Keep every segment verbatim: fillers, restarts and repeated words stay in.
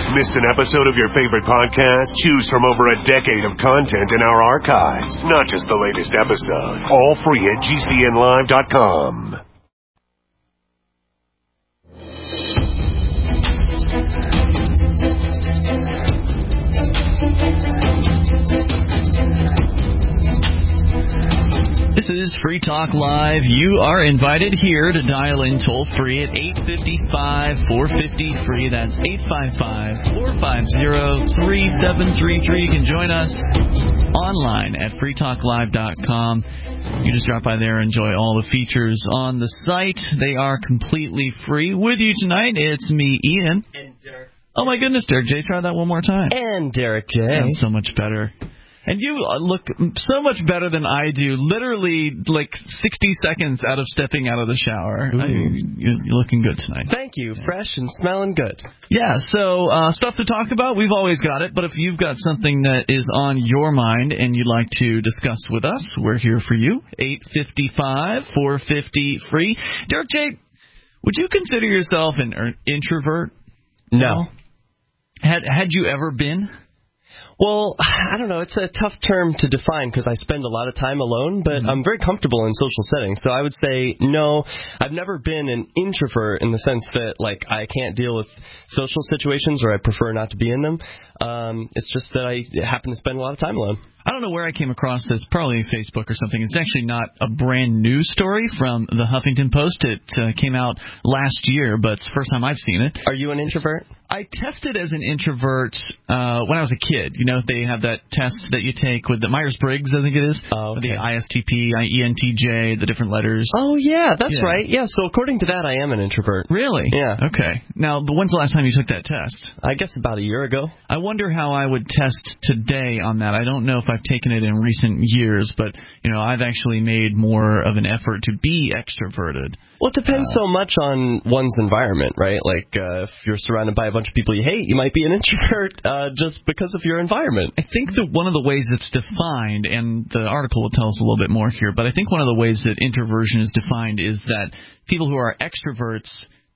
Missed an episode of your favorite podcast? Choose from over a decade of content in our archives, not just the latest episode. All free at G C N live dot com. This is Free Talk Live. You are invited here to dial in toll-free at eight five five, four five zero, free. That's eight five five, four five zero, three seven three three. You can join us online at free talk live dot com. You just drop by there and enjoy all the features on the site. They are completely free. With you tonight, it's me, Ian. And Derek. Oh, my goodness, Derek J. Try that one more time. And Derek J. Sounds so much better. And you look so much better than I do, literally like sixty seconds out of stepping out of the shower. I, you're looking good tonight. Thank you. Yeah. Fresh and smelling good. Yeah, so uh, stuff to talk about, we've always got it. But if you've got something that is on your mind and you'd like to discuss with us, we're here for you. eight five five, four five zero, free. Derek J., would you consider yourself an introvert? No. Had Had you ever been? Well, I don't know. It's a tough term to define because I spend a lot of time alone, but mm-hmm. I'm very comfortable in social settings. So I would say no. I've never been an introvert in the sense that, like, I can't deal with social situations or I prefer not to be in them. Um, it's just that I happen to spend a lot of time alone. I don't know where I came across this, probably Facebook or something. It's actually not a brand new story from the Huffington Post. It uh, came out last year, but it's the first time I've seen it. Are you an introvert? I tested as an introvert uh, when I was a kid. You know, they have that test that you take with the Myers-Briggs, I think it is. Oh, okay. The I S T P, E N T J, the different letters. Oh, yeah, that's yeah. right. Yeah, so according to that, I am an introvert. Really? Yeah. Okay. Now, when's the last time you took that test? I guess about a year ago. I wonder how I would test today on that. I don't know if I've taken it in recent years, but, you know, I've actually made more of an effort to be extroverted. Well, it depends uh, so much on one's environment, right? Like, uh, if you're surrounded by a bunch of people you hate, you might be an introvert uh, just because of your environment. I think that one of the ways it's defined, and the article will tell us a little bit more here, but I think one of the ways that introversion is defined is that people who are extroverts,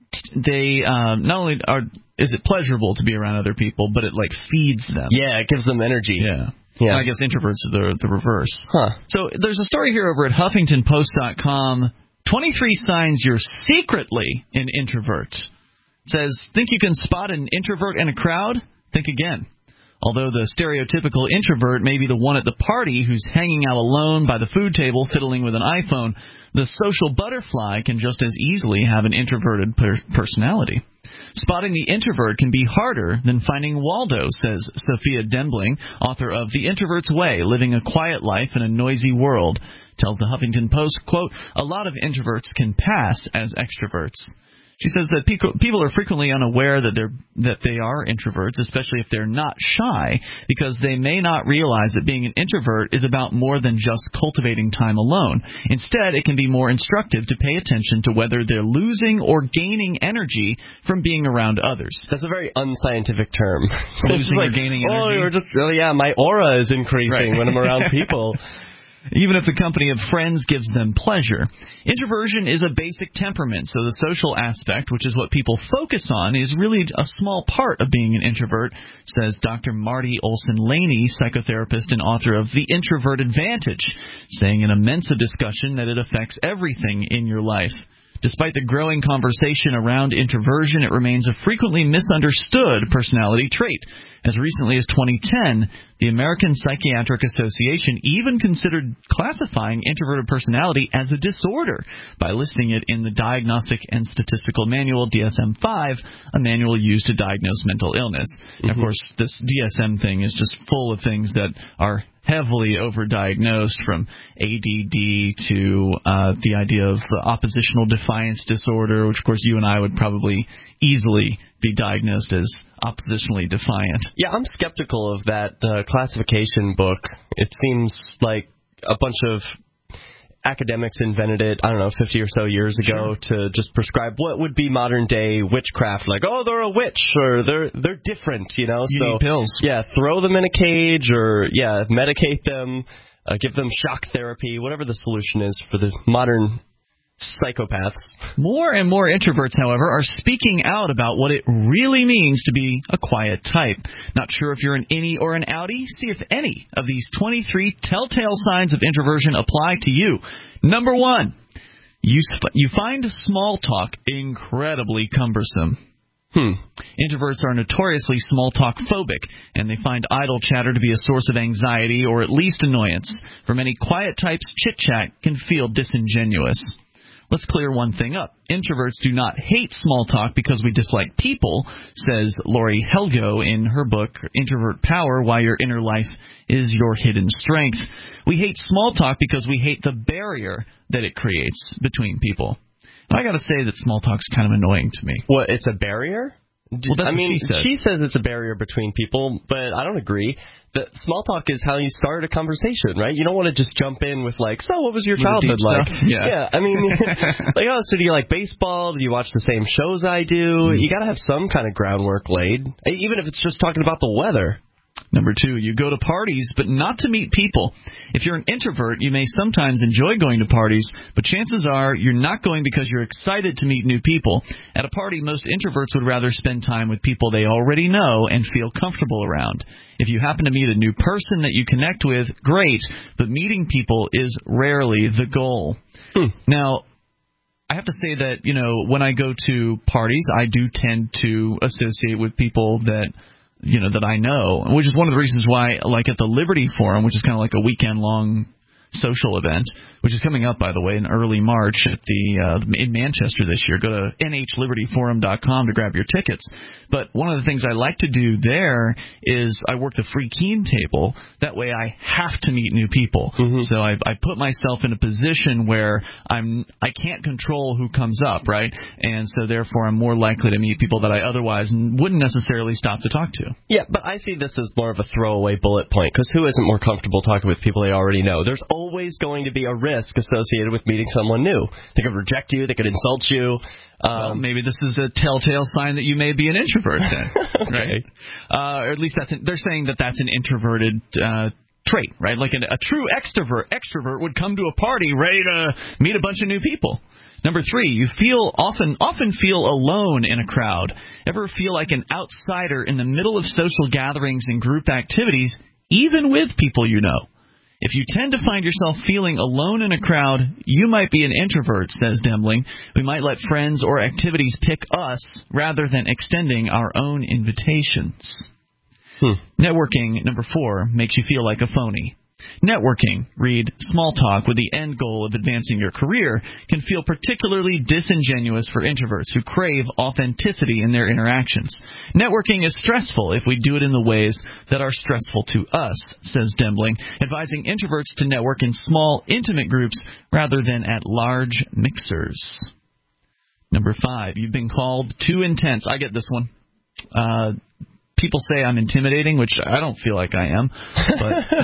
they um, not only are is it pleasurable to be around other people, but it, like, feeds them. Yeah, it gives them energy. Yeah. Yeah. And I guess introverts are the, the reverse. Huh. So there's a story here over at Huffington Post dot com. twenty-three signs you're secretly an introvert. It says, think you can spot an introvert in a crowd? Think again. Although the stereotypical introvert may be the one at the party who's hanging out alone by the food table fiddling with an iPhone, the social butterfly can just as easily have an introverted per- personality. Spotting the introvert can be harder than finding Waldo, says Sophia Dembling, author of The Introvert's Way, Living a Quiet Life in a Noisy World. Tells the Huffington Post, quote, a lot of introverts can pass as extroverts. She says that people are frequently unaware that they're that they are introverts, especially if they're not shy, because they may not realize that being an introvert is about more than just cultivating time alone. Instead, it can be more instructive to pay attention to whether they're losing or gaining energy from being around others. That's a very unscientific term. Losing like, or gaining energy? Oh, you're just, oh, yeah, my aura is increasing right. when I'm around people. Even if the company of friends gives them pleasure. Introversion is a basic temperament, so the social aspect, which is what people focus on, is really a small part of being an introvert, says Doctor Marty Olson-Laney, psychotherapist and author of The Introvert Advantage, saying in a Mensa discussion that it affects everything in your life. Despite the growing conversation around introversion, it remains a frequently misunderstood personality trait. As recently as twenty ten, the American Psychiatric Association even considered classifying introverted personality as a disorder by listing it in the Diagnostic and Statistical Manual, D S M five, a manual used to diagnose mental illness. Mm-hmm. And of course, this D S M thing is just full of things that are heavily overdiagnosed, from A D D to uh, the idea of oppositional defiance disorder, which, of course, you and I would probably easily be diagnosed as oppositionally defiant. Yeah, I'm skeptical of that uh, classification book. It seems like a bunch of academics invented it, I don't know, fifty or so years ago, sure. to just prescribe what would be modern-day witchcraft. Like, oh, they're a witch, or they're they're different, you know? You so, need pills. Yeah, throw them in a cage, or, yeah, medicate them, uh, give them shock therapy, whatever the solution is for the modern Psychopaths. More and more introverts, however, are speaking out about what it really means to be a quiet type. Not sure if you're an innie or an outie? See if any of these twenty-three telltale signs of introversion apply to you. Number one, you, sp- you find small talk incredibly cumbersome. Hmm. Introverts are notoriously small talk phobic, and they find idle chatter to be a source of anxiety or at least annoyance. For many quiet types, chit-chat can feel disingenuous. Let's clear one thing up. Introverts do not hate small talk because we dislike people, says Lori Helgo in her book, Introvert Power, Why Your Inner Life is Your Hidden Strength. We hate small talk because we hate the barrier that it creates between people. And I got to say that small talk's kind of annoying to me. What, it's a barrier? Well, that's I mean, what she says. she says it's a barrier between people, but I don't agree. The small talk is how you start a conversation, right? You don't want to just jump in with like, so what was your with childhood like? Stuff? Yeah. yeah, I mean, like, oh, so do you like baseball? Do you watch the same shows I do? Mm. You got to have some kind of groundwork laid, even if it's just talking about the weather. Number two, you go to parties, but not to meet people. If you're an introvert, you may sometimes enjoy going to parties, but chances are you're not going because you're excited to meet new people. At a party, most introverts would rather spend time with people they already know and feel comfortable around. If you happen to meet a new person that you connect with, great, but meeting people is rarely the goal. Hmm. Now, I have to say that, you know, when I go to parties, I do tend to associate with people that you know, that I know, which is one of the reasons why, like at the Liberty Forum, which is kind of like a weekend-long social event, which is coming up, by the way, in early March at the uh, in Manchester this year. Go to N H liberty forum dot com to grab your tickets. But one of the things I like to do there is I work the free Keen table. That way I have to meet new people. Mm-hmm. So I, I put myself in a position where I'm I can't control who comes up, right? And so therefore I'm more likely to meet people that I otherwise wouldn't necessarily stop to talk to. Yeah, but I see this as more of a throwaway bullet point, because who isn't more comfortable talking with people they already know? There's always going to be a risk associated with meeting someone new. They could reject you. They could insult you. Um, well, maybe this is a telltale sign that you may be an introvert then, okay. right? Uh, or at least that's an, they're saying that that's an introverted uh, trait, right? Like an, a true extrovert extrovert would come to a party ready to meet a bunch of new people. Number three, you feel often often feel alone in a crowd. Ever feel like an outsider in the middle of social gatherings and group activities, even with people you know? If you tend to find yourself feeling alone in a crowd, you might be an introvert, says Demling. We might let friends or activities pick us rather than extending our own invitations. Hmm. Networking, number four, makes you feel like a phony. Networking, read small talk with the end goal of advancing your career, can feel particularly disingenuous for introverts who crave authenticity in their interactions. Networking is stressful if we do it in the ways that are stressful to us, says Dembling, advising introverts to network in small, intimate groups rather than at large mixers. Number five, you've been called too intense. I get this one. Uh... People say I'm intimidating, which I don't feel like I am, but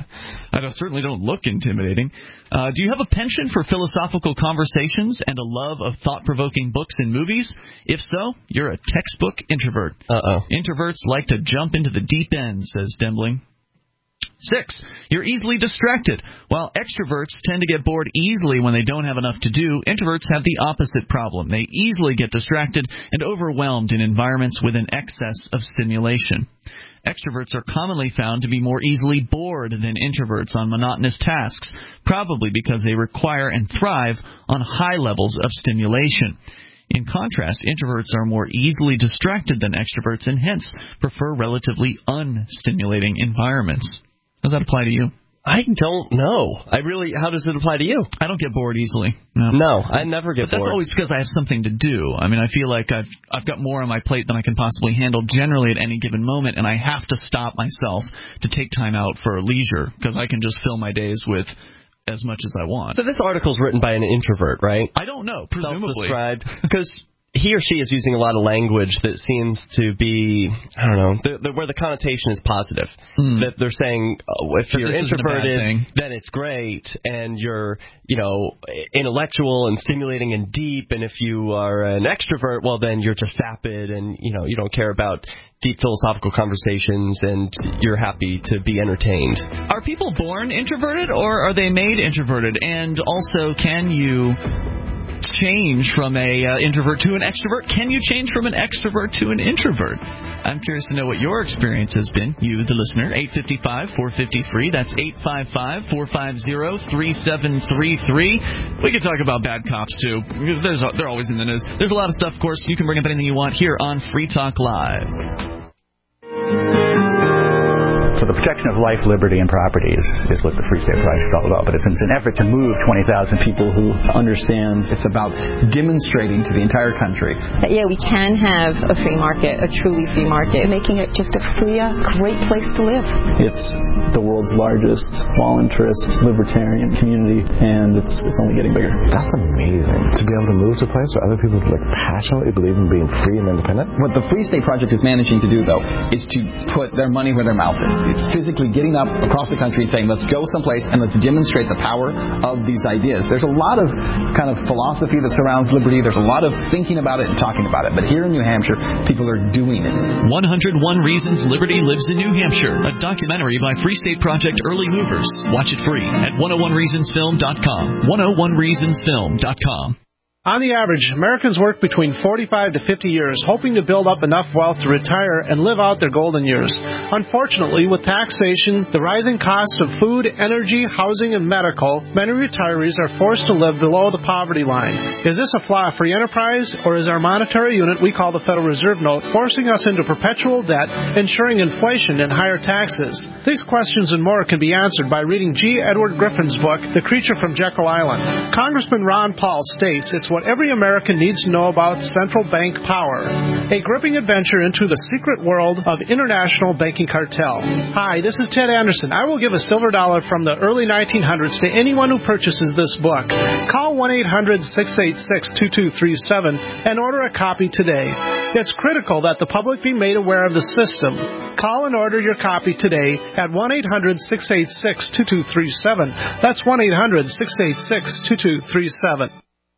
I don't, certainly don't look intimidating. Uh, do you have a penchant for philosophical conversations and a love of thought-provoking books and movies? If so, you're a textbook introvert. Uh-oh. Introverts like to jump into the deep end, says Dembling. Six, you're easily distracted. While extroverts tend to get bored easily when they don't have enough to do, introverts have the opposite problem. They easily get distracted and overwhelmed in environments with an excess of stimulation. Extroverts are commonly found to be more easily bored than introverts on monotonous tasks, probably because they require and thrive on high levels of stimulation. In contrast, introverts are more easily distracted than extroverts and hence prefer relatively unstimulating environments. Does that apply to you? I don't know. I really, how does it apply to you? I don't get bored easily. No, no I never get but that's bored. That's always because I have something to do. I mean, I feel like I've I've got more on my plate than I can possibly handle generally at any given moment, and I have to stop myself to take time out for leisure because I can just fill my days with as much as I want. So this article's written by an introvert, right? I don't know, presumably. Self-described. Because he or she is using a lot of language that seems to be, I don't know, the, the, where the connotation is positive. Mm. That they're saying, oh, if but you're introverted, then it's great, and you're, you know, intellectual and stimulating and deep, and if you are an extrovert, well, then you're just vapid, and, you know, you don't care about deep philosophical conversations, and you're happy to be entertained. Are people born introverted, or are they made introverted? And also, can you change from a uh, introvert to an extrovert? Can you change from an extrovert to an introvert? I'm curious to know what your experience has been, you, the listener. eight five five, four five zero, free. That's eight five five, four five zero, three seven three three. We could talk about bad cops, too. There's, they're always in the news. There's a lot of stuff, of course. You can bring up anything you want here on Free Talk Live. So the protection of life, liberty, and property is, is what the Free State Project is all about. But it's, it's an effort to move twenty thousand people who understand. It's about demonstrating to the entire country that, yeah, we can have a free market, a truly free market, making it just a freer, great place to live. It's the world's largest all-interest libertarian community, and it's, it's only getting bigger. That's amazing. To be able to move to a place where other people like passionately believe in being free and independent. What the Free State Project is managing to do, though, is to put their money where their mouth is. It's physically getting up across the country and saying, let's go someplace and let's demonstrate the power of these ideas. There's a lot of kind of philosophy that surrounds liberty. There's a lot of thinking about it and talking about it. But here in New Hampshire, people are doing it. one oh one Reasons Liberty Lives in New Hampshire, a documentary by Free State Project Early Movers. Watch it free at one oh one reasons film dot com. one oh one reasons film dot com. On the average, Americans work between forty-five to fifty years, hoping to build up enough wealth to retire and live out their golden years. Unfortunately, with taxation, the rising cost of food, energy, housing, and medical, many retirees are forced to live below the poverty line. Is this a flaw free enterprise, or is our monetary unit we call the Federal Reserve Note forcing us into perpetual debt, ensuring inflation and higher taxes? These questions and more can be answered by reading G. Edward Griffin's book, The Creature from Jekyll Island. Congressman Ron Paul states it's what every American needs to know about central bank power. A gripping adventure into the secret world of international banking cartel. Hi, this is Ted Anderson. I will give a silver dollar from the early nineteen hundreds to anyone who purchases this book. Call one eight hundred, six eight six, two two three seven and order a copy today. It's critical that the public be made aware of the system. Call and order your copy today at one eight hundred, six eight six, two two three seven. That's one eight hundred, six eight six, two two three seven.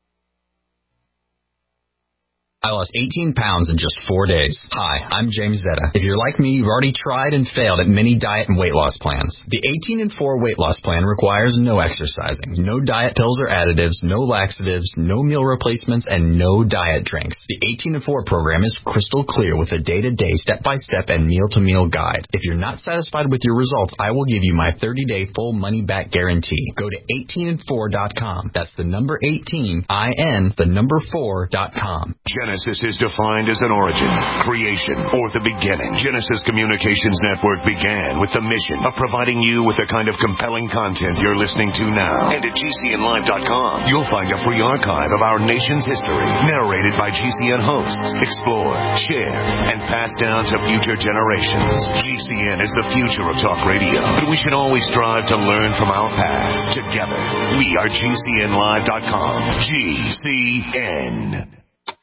I lost eighteen pounds in just four days. Hi, I'm James Zeta. If you're like me, you've already tried and failed at many diet and weight loss plans. The eighteen and four weight loss plan requires no exercising, no diet pills or additives, no laxatives, no meal replacements, and no diet drinks. The eighteen and four program is crystal clear with a day-to-day, step-by-step, and meal-to-meal guide. If you're not satisfied with your results, I will give you my thirty-day full money-back guarantee. Go to eighteen and four dot com. That's the number eighteen, I N, the number four dot com. Genesis is defined as an origin, creation, or the beginning. Genesis Communications Network began with the mission of providing you with the kind of compelling content you're listening to now. And at G C N live dot com, you'll find a free archive of our nation's history, narrated by G C N hosts, explored, shared, and passed down to future generations. G C N is the future of talk radio, but we should always strive to learn from our past. Together, we are G C N live dot com. G C N.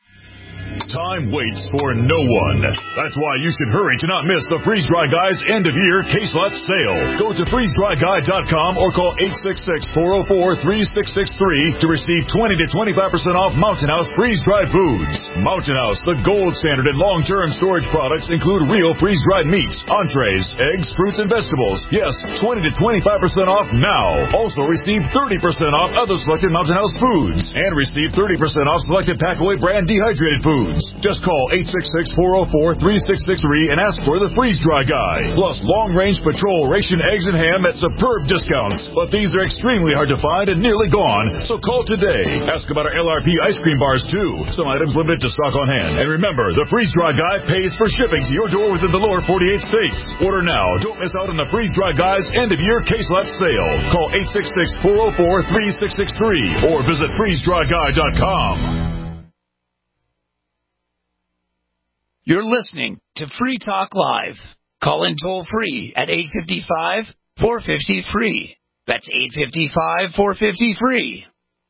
Time waits for no one. That's why you should hurry to not miss the Freeze Dry Guy's end-of-year case lot sale. Go to freeze dry guy dot com or call eight six six, four oh four, three six six three to receive twenty to twenty-five percent off Mountain House freeze-dried foods. Mountain House, the gold standard in long-term storage products, include real freeze-dried meats, entrees, eggs, fruits, and vegetables. Yes, twenty to twenty-five percent off now. Also receive thirty percent off other selected Mountain House foods and receive thirty percent off selected Packaway brand dehydrated foods. Just call eight six six, four oh four, three six six three and ask for the Freeze Dry Guy. Plus long-range patrol ration eggs and ham at superb discounts. But these are extremely hard to find and nearly gone, so call today. Ask about our L R P ice cream bars, too. Some items limited to stock on hand. And remember, the Freeze Dry Guy pays for shipping to your door within the lower forty-eight states. Order now. Don't miss out on the Freeze Dry Guy's end-of-year case lot sale. Call eight six six, four oh four, three six six three or visit freeze dry guy dot com. You're listening to Free Talk Live. Call in toll free at eight five five, four five zero, free. That's eight five five, four five zero, free.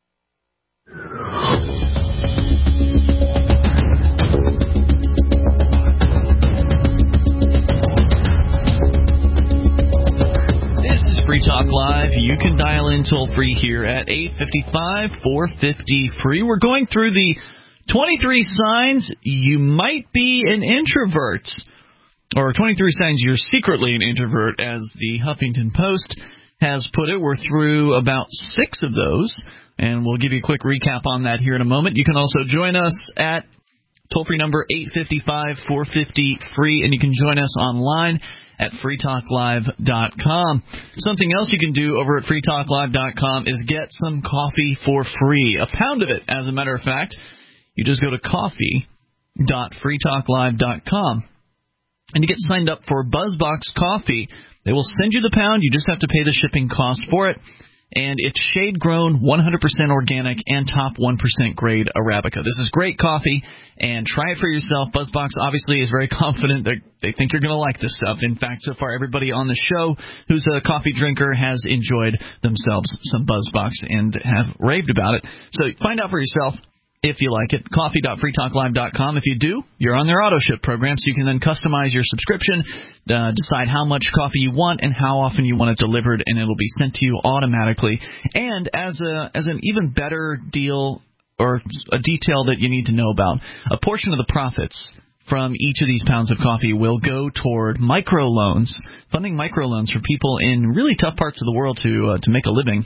This is Free Talk Live. You can dial in toll free here at eight five five, four five zero, free. We're going through the twenty-three signs you might be an introvert, or twenty-three signs you're secretly an introvert, as the Huffington Post has put it. We're through about six of those. And we'll give you a quick recap on that here in a moment. You can also join us at toll-free number eight five five, four five zero, free, and you can join us online at free talk live dot com. Something else you can do over at free talk live dot com is get some coffee for free. A pound of it, as a matter of fact. You just go to coffee dot free talk live dot com. And you get signed up for BuzzBox Coffee. They will send you the pound. You just have to pay the shipping cost for it. And it's shade-grown, one hundred percent organic, and top one percent grade Arabica. This is great coffee, and try it for yourself. BuzzBox obviously is very confident that they think you're going to like this stuff. In fact, so far everybody on the show who's a coffee drinker has enjoyed themselves some BuzzBox and have raved about it. So find out for yourself. If you like it, coffee dot free talk live dot com. If you do, you're on their auto ship program, so you can then customize your subscription, uh, decide how much coffee you want and how often you want it delivered, and it'll be sent to you automatically. And as a as an even better deal or a detail that you need to know about, a portion of the profits from each of these pounds of coffee will go toward microloans, funding microloans for people in really tough parts of the world to uh, to make a living,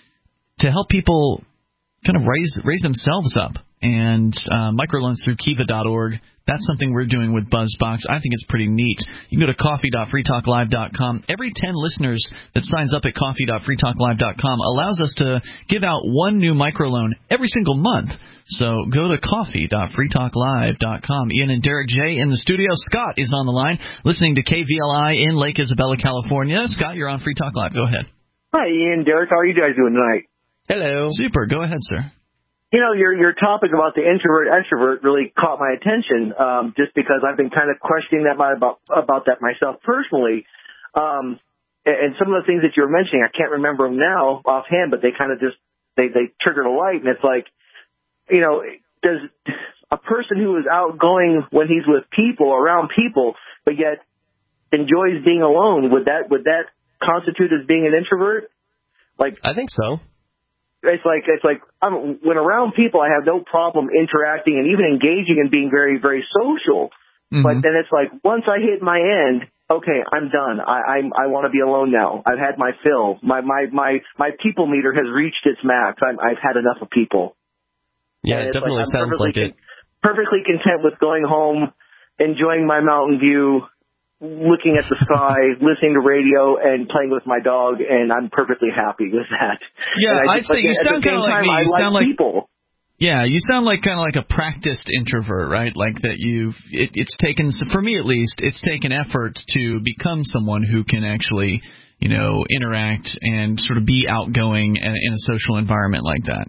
to help people kind of raise raise themselves up. And uh, microloans through kiva dot org. That's something we're doing with BuzzBox. I think it's pretty neat. You can go to coffee dot free talk live dot com. Every ten listeners that signs up at coffee dot free talk live dot com allows us to give out one new microloan every single month. So go to coffee dot free talk live dot com. Ian and Derek J in the studio. Scott is on the line, listening to K V L I in Lake Isabella, California. Scott, you're on Free Talk Live. Go ahead. Hi, Ian, Derek. How are you guys doing tonight? Hello. Super. Go ahead, sir. You know, your your topic about the introvert-extrovert really caught my attention, um, just because I've been kind of questioning that about about that myself personally. Um, and some of the things that you were mentioning, I can't remember them now offhand, but they kind of just they they triggered a light, and it's like, you know, does a person who is outgoing when he's with people, around people, but yet enjoys being alone, would that would that constitute as being an introvert? Like, I think so. It's like, it's like, I'm, when around people, I have no problem interacting and even engaging and being very, very social. Mm-hmm. But then it's like, once I hit my end, okay, I'm done. I, I'm, I want to be alone now. I've had my fill. My, my, my, my people meter has reached its max. I'm, I've had enough of people. Yeah, it definitely like, sounds like it. Perfectly content with going home, enjoying my Mountain View, looking at the sky, listening to radio, and playing with my dog, and I'm perfectly happy with that. Yeah, I'd say you sound kind of like me. You sound like people. Yeah, you sound like kind of like a practiced introvert, right? Like that you've it, it's taken, for me at least, it's taken effort to become someone who can actually, you know, interact and sort of be outgoing in, in a social environment like that.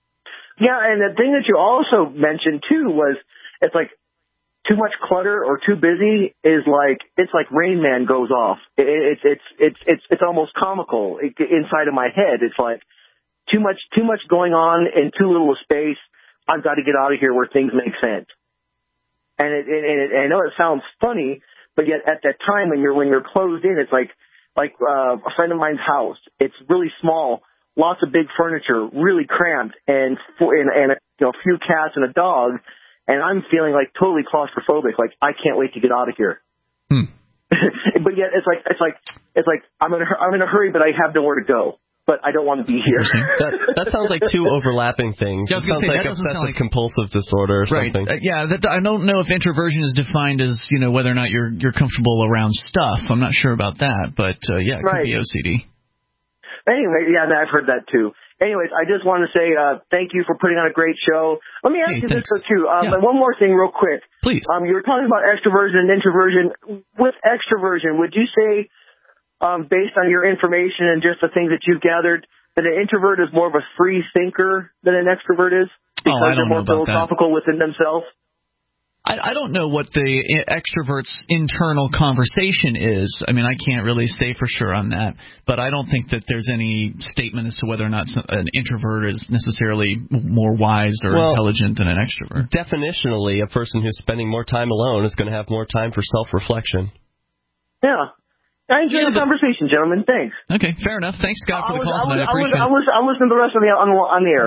Yeah, and the thing that you also mentioned too was it's like, too much clutter or too busy is like, it's like Rain Man goes off. It, it's, it's, it's, it's, it's almost comical it, inside of my head. It's like too much, too much going on in too little space. I've got to get out of here where things make sense. And it, and it, and I know it sounds funny, but yet at that time when you're, when you're closed in, it's like, like, uh, a friend of mine's house. It's really small, lots of big furniture, really cramped, and, for, and, and you know, a few cats and a dog. And I'm feeling like totally claustrophobic. Like, I can't wait to get out of here. Hmm. But yet, it's like it's like it's like I'm in a, I'm in a hurry, but I have nowhere to go. But I don't want to be here. that, that sounds like two overlapping things. Yeah, it sounds say, like obsessive like... compulsive disorder or right. something. Uh, yeah, that, I don't know if introversion is defined as, you know, whether or not you're you're comfortable around stuff. I'm not sure about that, but uh, yeah, it right. could be O C D. Anyway, yeah, I've heard that too. Anyways, I just want to say uh, thank you for putting on a great show. Let me ask hey, you thanks. this, too. Um, yeah. One more thing real quick. Please. Um, you were talking about extroversion and introversion. With extroversion, would you say, um, based on your information and just the things that you've gathered, that an introvert is more of a free thinker than an extrovert is? Because oh, I don't they're more know about philosophical that. within themselves? I, I don't know what the extrovert's internal conversation is. I mean, I can't really say for sure on that, but I don't think that there's any statement as to whether or not an introvert is necessarily more wise or well, intelligent than an extrovert. Definitionally, a person who's spending more time alone is going to have more time for self-reflection. Yeah. I enjoyed yeah, the conversation, gentlemen. Thanks. Okay, fair enough. Thanks, Scott, for the call I was, tonight. I I appreciate was, it. I was, I listening to the rest of the on, on the air.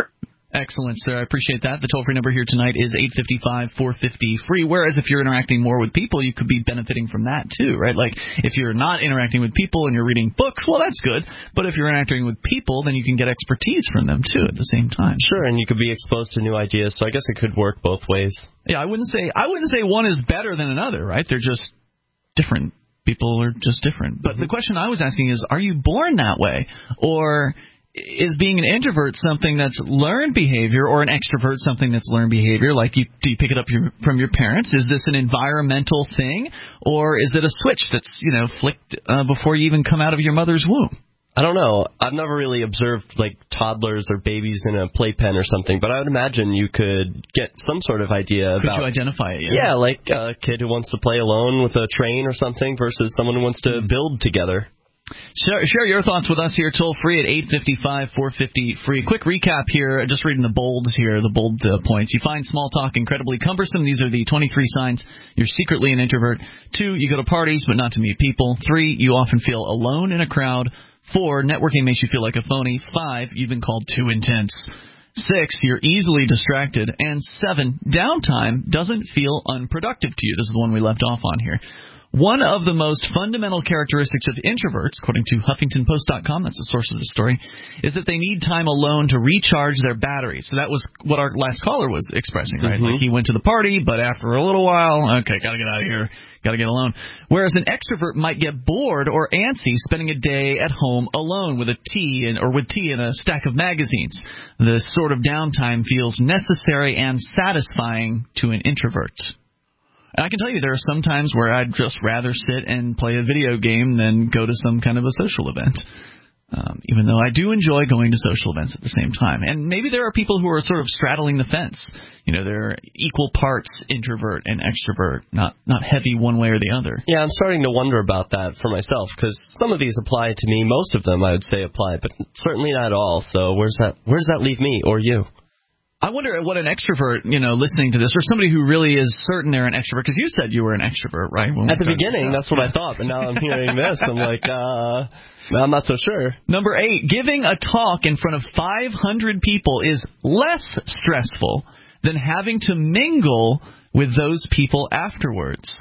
Excellent, sir. I appreciate that. The toll-free number here tonight is eight five five, four five zero, free, whereas if you're interacting more with people, you could be benefiting from that too, right? Like, if you're not interacting with people and you're reading books, well, that's good. But if you're interacting with people, then you can get expertise from them too at the same time. Sure, and you could be exposed to new ideas, so I guess it could work both ways. Yeah, I wouldn't say I wouldn't say one is better than another, right? They're just different. People are just different. But mm-hmm. the question I was asking is, are you born that way? Or is being an introvert something that's learned behavior, or an extrovert something that's learned behavior? Like, you, do you pick it up your, from your parents? Is this an environmental thing, or is it a switch that's, you know, flicked uh, before you even come out of your mother's womb? I don't know. I've never really observed, like, toddlers or babies in a playpen or something, but I would imagine you could get some sort of idea could about... Could you identify it? Yeah, yeah like a kid who wants to play alone with a train or something versus someone who wants to mm. build together. Share, share your thoughts with us here, toll free at eight five five, four five zero, free. Quick recap here, just reading the bolds here, the bold uh, points. You find small talk incredibly cumbersome. These are the twenty-three signs you're secretly an introvert. Two, you go to parties but not to meet people. Three, you often feel alone in a crowd. Four, networking makes you feel like a phony. Five, you've been called too intense. Six, you're easily distracted. And seven, downtime doesn't feel unproductive to you. This is the one we left off on here. One of the most fundamental characteristics of introverts, according to Huffington Post dot com, that's the source of the story, is that they need time alone to recharge their batteries. So that was what our last caller was expressing, right? Mm-hmm. Like, he went to the party, but after a little while, okay, gotta get out of here, gotta get alone. Whereas an extrovert might get bored or antsy spending a day at home alone with a tea and, or with tea and a stack of magazines. This sort of downtime feels necessary and satisfying to an introvert. And I can tell you there are some times where I'd just rather sit and play a video game than go to some kind of a social event, um, even though I do enjoy going to social events at the same time. And maybe there are people who are sort of straddling the fence. You know, they're equal parts introvert and extrovert, not not heavy one way or the other. Yeah, I'm starting to wonder about that for myself, because some of these apply to me. Most of them, I would say, apply, but certainly not all. So where's that, where does that leave me or you? I wonder what an extrovert, you know, listening to this, or somebody who really is certain they're an extrovert, because you said you were an extrovert, right? At the beginning, that's what I thought, but now I'm hearing this. I'm like, uh, I'm not so sure. Number eight, giving a talk in front of five hundred people is less stressful than having to mingle with those people afterwards.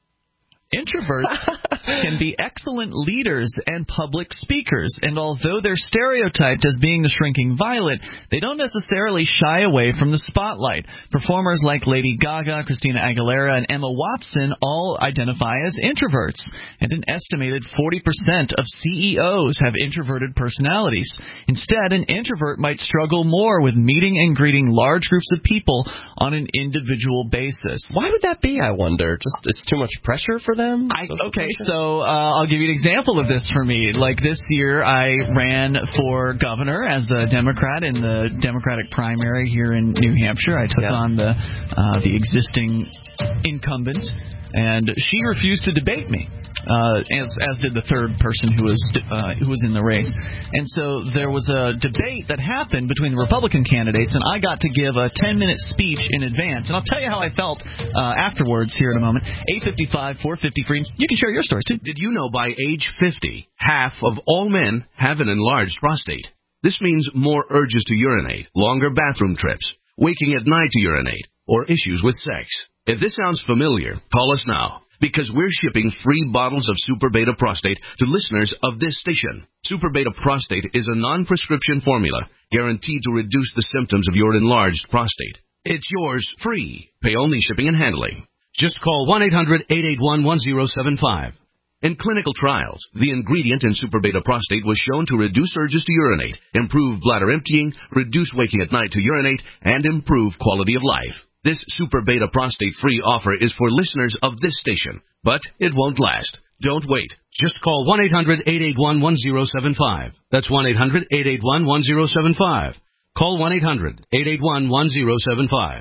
Introverts can be excellent leaders and public speakers, and although they're stereotyped as being the shrinking violet, they don't necessarily shy away from the spotlight. Performers like Lady Gaga, Christina Aguilera, and Emma Watson all identify as introverts, and an estimated forty percent of C E Os have introverted personalities. Instead, an introvert might struggle more with meeting and greeting large groups of people on an individual basis. Why would that be, I wonder? Just it's too much pressure for them? I, okay, so uh, I'll give you an example of this for me. Like, this year, I ran for governor as a Democrat in the Democratic primary here in New Hampshire. I took yeah. on the uh, the existing incumbent, and she refused to debate me. Uh, as as did the third person who was uh, who was in the race. And so there was a debate that happened between the Republican candidates, and I got to give a ten-minute speech in advance. And I'll tell you how I felt uh, afterwards here in a moment. eight five five, four five zero, free. You can share your stories, too. Did you know by age fifty, half of all men have an enlarged prostate? This means more urges to urinate, longer bathroom trips, waking at night to urinate, or issues with sex. If this sounds familiar, call us now, because we're shipping free bottles of Super Beta Prostate to listeners of this station. Super Beta Prostate is a non-prescription formula guaranteed to reduce the symptoms of your enlarged prostate. It's yours free. Pay only shipping and handling. Just call one eight hundred, eight eight one, one zero seven five. In clinical trials, the ingredient in Super Beta Prostate was shown to reduce urges to urinate, improve bladder emptying, reduce waking at night to urinate, and improve quality of life. This Super Beta Prostate free offer is for listeners of this station, but it won't last. Don't wait. Just call one eight hundred, eight eight one, one zero seven five. That's one eight hundred, eight eight one, one zero seven five. Call one eight hundred, eight eight one, one zero seven five.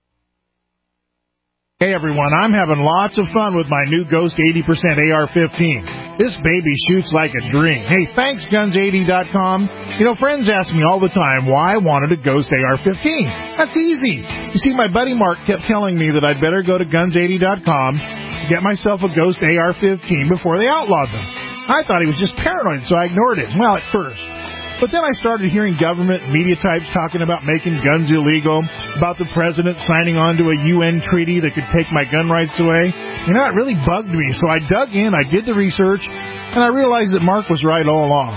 Hey everyone, I'm having lots of fun with my new Ghost eighty percent A R fifteen. This baby shoots like a dream. Hey, thanks guns eighty dot com. You know, friends ask me all the time why I wanted a Ghost A R fifteen. That's easy. You see, my buddy Mark kept telling me that I'd better go to guns eighty dot com to get myself a Ghost A R fifteen before they outlawed them. I thought he was just paranoid, so I ignored it. Well, at first. But then I started hearing government media types talking about making guns illegal, about the president signing on to a U N treaty that could take my gun rights away. You know, it really bugged me, so I dug in, I did the research, and I realized that Mark was right all along.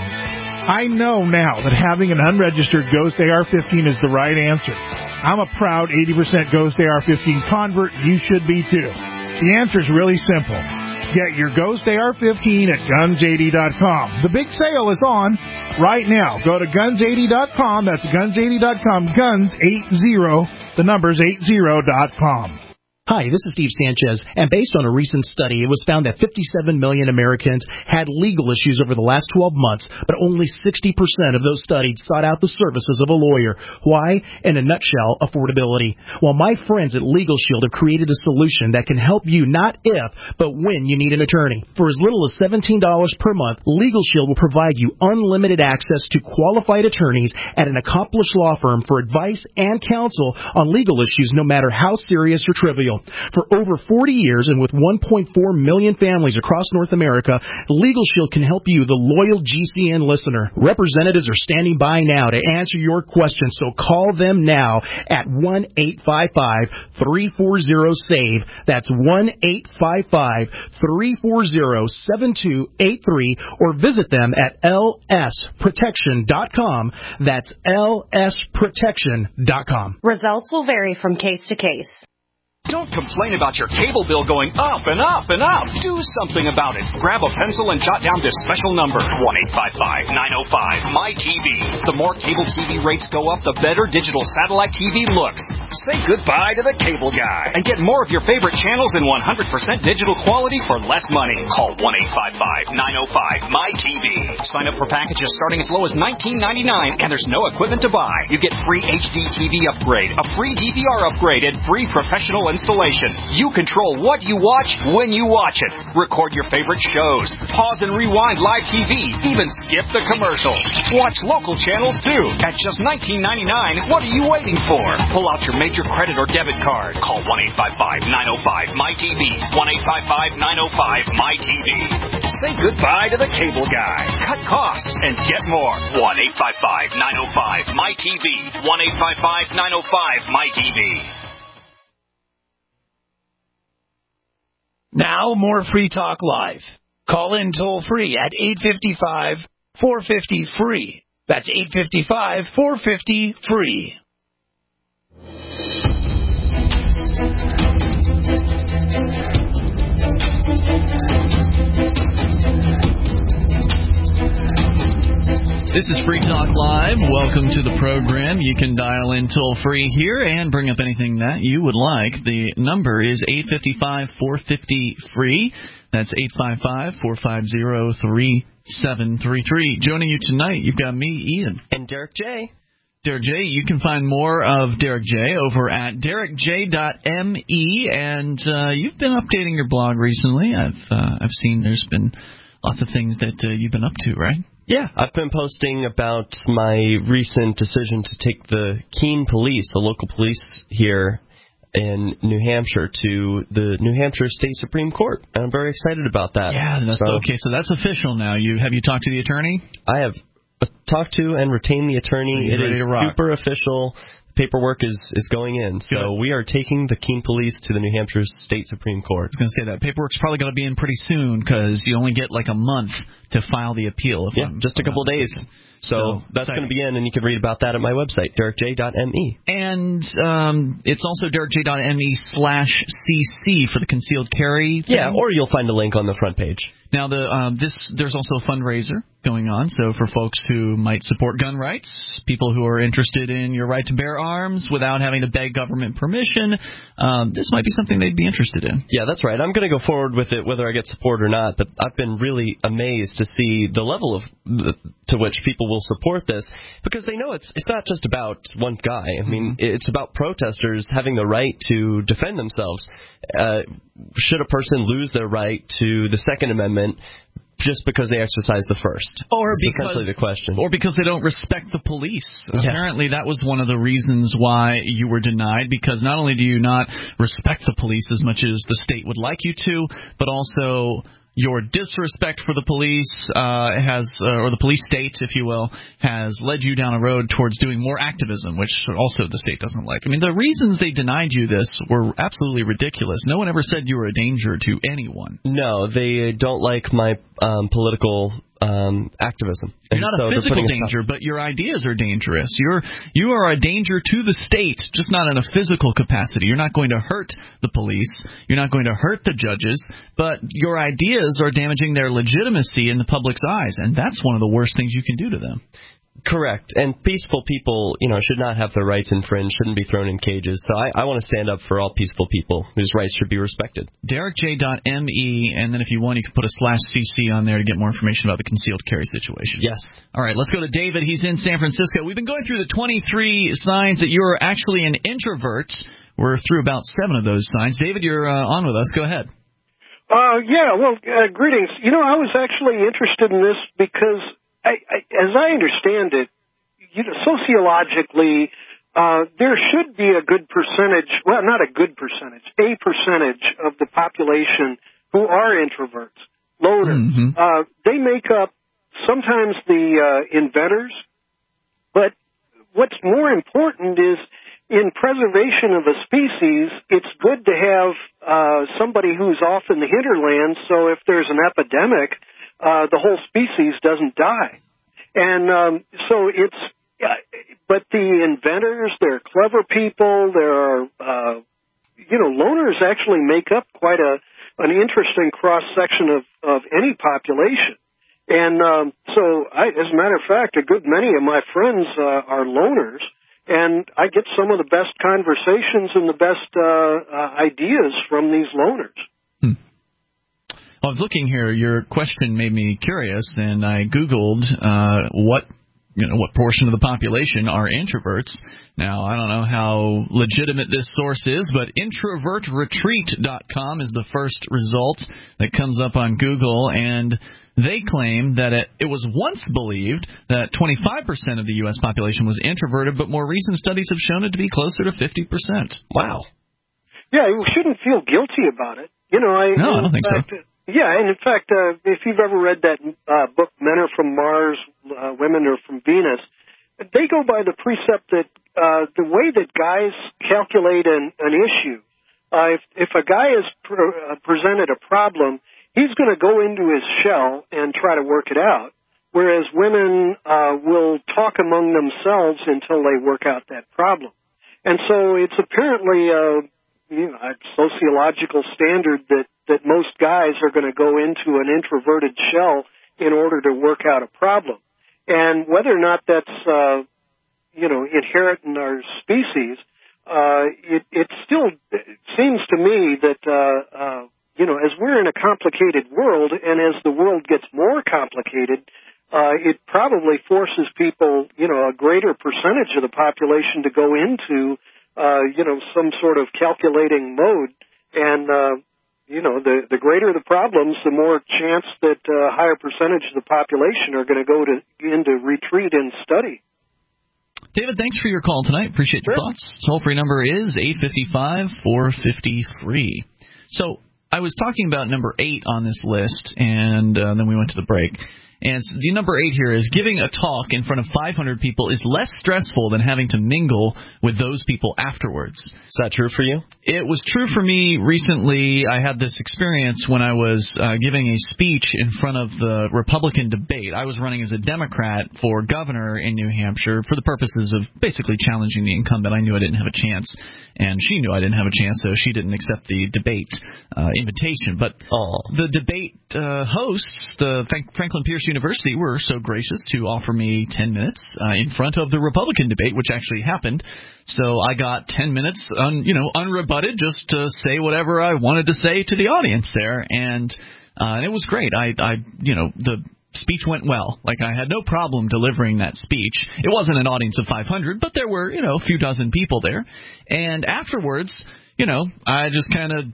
I know now that having an unregistered Ghost A R fifteen is the right answer. I'm a proud eighty percent Ghost A R fifteen convert. You should be too. The answer is really simple. Get your Ghost A R fifteen at guns eighty dot com. The big sale is on right now. Go to guns eighty dot com. That's guns eighty dot com. Guns eighty. The number's eighty dot com. Hi, this is Steve Sanchez, and based on a recent study, it was found that fifty-seven million Americans had legal issues over the last twelve months, but only sixty percent of those studied sought out the services of a lawyer. Why? In a nutshell, affordability. Well, my friends at Legal Shield have created a solution that can help you not if, but when you need an attorney. For as little as seventeen dollars per month, Legal Shield will provide you unlimited access to qualified attorneys at an accomplished law firm for advice and counsel on legal issues, no matter how serious or trivial. For over forty years and with one point four million families across North America, Legal Shield can help you, the loyal G C N listener. Representatives are standing by now to answer your questions, so call them now at one eight five five, three four zero, SAVE. That's one eight five five, three four zero, seven two eight three, or visit them at L S protection dot com. That's L S protection dot com. Results will vary from case to case. Don't complain about your cable bill going up and up and up. Do something about it. Grab a pencil and jot down this special number, one eight five five, nine oh five, M Y T V. The more cable T V rates go up, the better digital satellite T V looks. Say goodbye to the cable guy and get more of your favorite channels in one hundred percent digital quality for less money. Call one eight five five, nine oh five, M Y T V. Sign up for packages starting as low as nineteen ninety-nine, and there's no equipment to buy. You get free H D T V upgrade, a free D V R upgrade, and free professional installation. You control what you watch when you watch it. Record your favorite shows. Pause and rewind live T V. Even skip the commercials. Watch local channels too. At just nineteen ninety-nine, what are you waiting for? Pull out your major credit or debit card. Call one eight five five, nine oh five, M Y T V. one eight five five, nine oh five, M Y T V. Say goodbye to the cable guy. Cut costs and get more. one eight five five, nine oh five, M Y T V. one eight five five, nine oh five, M Y T V. Now, more Free Talk Live. Call in toll-free at eight five five, four five zero, free. That's eight five five, four five zero, free. This is Free Talk Live. Welcome to the program. You can dial in toll-free here and bring up anything that you would like. The number is eight five five, four five zero, free. That's eight five five, four five zero, three seven three three. Joining you tonight, you've got me, Ian. And Derek J. Derek J. You can find more of Derek J. over at derek j dot m e, and uh, you've been updating your blog recently. I've uh, I've seen there's been lots of things that uh, you've been up to, right? Yeah, I've been posting about my recent decision to take the Keene Police, the local police here in New Hampshire, to the New Hampshire State Supreme Court. And I'm very excited about that. Yeah, that's, so, okay, so that's official now. You Have you talked to the attorney? I have talked to and retained the attorney. So it is super official. Paperwork is, is going in. So Good. We are taking the Keene Police to the New Hampshire State Supreme Court. I was going to say that. Paperwork's probably going to be in pretty soon because you only get like a month to file the appeal. If yeah, I'm, just a couple of days. So, so that's going to be in, and you can read about that at my website, derek j dot m e. And um, it's also derek j dot m e slash c c for the concealed carry thing. Yeah, or you'll find a link on the front page. Now, the um, this there's also a fundraiser going on, so for folks who might support gun rights, people who are interested in your right to bear arms without having to beg government permission, um, this might be something they'd be interested in. Yeah, that's right. I'm going to go forward with it whether I get support or not, but I've been really amazed to see the level of to which people will support this, because they know it's it's not just about one guy. I mean, mm-hmm. it's about protesters having the right to defend themselves. Uh, should a person lose their right to the Second Amendment just because they exercise the First? Or That's because, essentially the question. Or because they don't respect the police. Yeah. Apparently that was one of the reasons why you were denied, because not only do you not respect the police as much as the state would like you to, but also your disrespect for the police uh, has, uh, or the police state, if you will, has led you down a road towards doing more activism, which also the state doesn't like. I mean, the reasons they denied you this were absolutely ridiculous. No one ever said you were a danger to anyone. No, they don't like my um, political um, activism. You're not so a physical danger, but your ideas are dangerous. You're you are a danger to the state, just not in a physical capacity. You're not going to hurt the police. You're not going to hurt the judges, but your ideas are damaging their legitimacy in the public's eyes, and that's one of the worst things you can do to them. Correct. And peaceful people, you know, should not have their rights infringed, shouldn't be thrown in cages. So I, I want to stand up for all peaceful people whose rights should be respected. Derek J dot M E, and then if you want, you can put a slash C C on there to get more information about the concealed carry situation. Yes. All right, let's go to David. He's in San Francisco. We've been going through the twenty-three signs that you're actually an introvert. We're through about seven of those signs. David, you're uh, on with us. Go ahead. Uh, yeah, well, uh, greetings. You know, I was actually interested in this because I, I, as I understand it, you know, sociologically, uh, there should be a good percentage, well, not a good percentage, a percentage of the population who are introverts, loners. Mm-hmm. Uh, they make up sometimes the uh, inventors, but what's more important is in preservation of a species, it's good to have uh, somebody who's off in the hinterlands, so if there's an epidemic, Uh, the whole species doesn't die. And um, so it's, uh, but the inventors, they're clever people, there are, uh, you know, loners actually make up quite a an interesting cross-section of, of any population. And um, so, I, as a matter of fact, a good many of my friends uh, are loners, and I get some of the best conversations and the best uh, uh, ideas from these loners. I was looking here. Your question made me curious, and I Googled uh, what you know what portion of the population are introverts. Now, I don't know how legitimate this source is, but introvert retreat dot com is the first result that comes up on Google, and they claim that it, it was once believed that twenty-five percent of the U S population was introverted, but more recent studies have shown it to be closer to fifty percent. Wow. Yeah, you shouldn't feel guilty about it. You know, I no, I don't think fact, so. Yeah, and in fact, uh, if you've ever read that uh, book, Men Are From Mars, uh, Women Are From Venus, they go by the precept that uh, the way that guys calculate an, an issue, uh, if, if a guy is pre- uh, presented a problem, he's going to go into his shell and try to work it out, whereas women uh, will talk among themselves until they work out that problem. And so it's apparently uh, you know, a sociological standard that that most guys are going to go into an introverted shell in order to work out a problem. And whether or not that's, uh, you know, inherent in our species, uh, it, it still seems to me that, uh, uh, you know, as we're in a complicated world and as the world gets more complicated, uh, it probably forces people, you know, a greater percentage of the population to go into, uh, you know, some sort of calculating mode. And, uh, you know, the, the greater the problems, the more chance that a uh, higher percentage of the population are going to go to into retreat and study. David, thanks for your call tonight. Appreciate your sure. thoughts. Toll-free number is eight five five, four five zero, free. So I was talking about number eight on this list, and uh, then we went to the break. And the number eight here is giving a talk in front of five hundred people is less stressful than having to mingle with those people afterwards. Is that true for you? It was true for me recently. I had this experience when I was uh, giving a speech in front of the Republican debate. I was running as a Democrat for governor in New Hampshire for the purposes of basically challenging the incumbent. I knew I didn't have a chance, and she knew I didn't have a chance, so she didn't accept the debate uh, invitation. But Aww. the debate uh, hosts, the Frank- Franklin Pierce University, were so gracious to offer me ten minutes uh, in front of the Republican debate, which actually happened. So I got ten minutes, un, you know, unrebutted, just to say whatever I wanted to say to the audience there, and uh, it was great. I, I, you know, the speech went well. Like, I had no problem delivering that speech. It wasn't an audience of five hundred, but there were, you know, a few dozen people there. And afterwards, you know, I just kind of